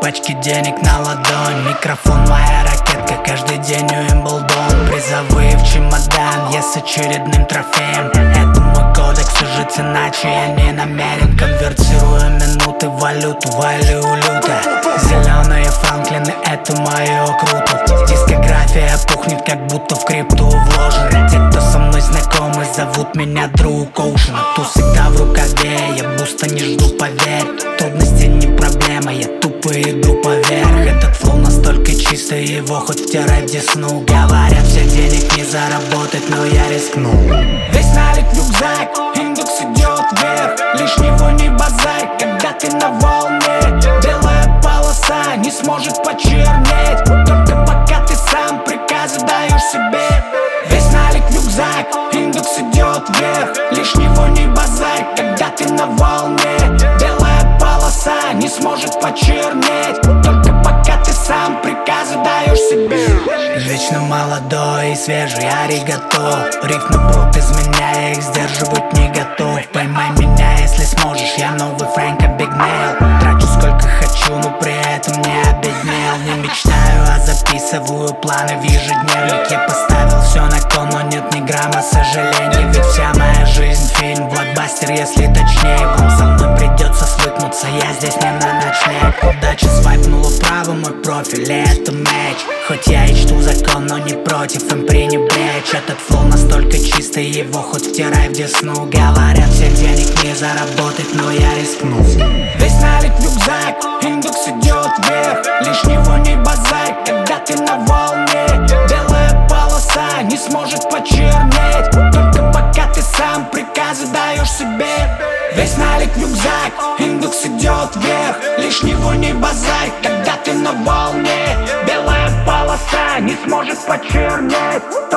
пачки денег на ладонь. Микрофон моя ракетка, каждый день Уимблдон. Призовые в чемодан, я с очередным трофеем. Это мой кодекс, жить иначе я не намерен. Конвертирую минуты в валюту, валю люто. Зеленые франклины, это мое круто. Дискография пухнет, как будто в крипту вложен. Те, кто со мной знакомы, зовут меня друг Оушен. Туз всегда в рукаве, я буста не жду, поверь. Трудности не проблема, я тупо иду поверх. Этот флоу настолько чистый, его хоть втирай в десну. Говорят, все денег не заработать, но я рискну. Весь налит в рюкзак, индекс идет вверх. Лишнего не базарь, когда ты на волне. Белая полоса не сможет почернеть, только пока ты сам приказы даешь себе. Весь налит в рюкзак, индекс идет вверх. Лишнего не базарь, когда ты на волне. Белая полоса не сможет почернеть, только пока ты сам приказы даешь себе. Вечно молодой и свежий аригато. Риф на брут из меня, я их сдерживать не готов. Поймай меня, если сможешь, я новый Фрэнк Абигнейл. Трачу сколько хочу, но при этом не обеднел. Не мечтаю, а записываю планы в ежедневник. Я поставил все на кон, но нет ни грамма сожалений. Ведь вся моя жизнь фильм, блокбастер, если точнее. Вам со мной придется свыкнуться, я здесь не на ночлег. Удача свайпнула вправо мой профиль, и это матч. Хоть я и чту закон, но не против им пренебречь. Этот флоу настолько чистый, его хоть втирай в десну. Говорят, все денег не заработать, но я рискну. Весь налит в рюкзак, индекс идет вверх. Лишнего не базарь, когда ты на волне. Белая полоса не сможет почернеть, только пока ты сам приказы даешь себе. Весь налит в рюкзак, индекс идет вверх. Лишнего не базарь, когда ты на волне. Белая полоса не сможет почернеть,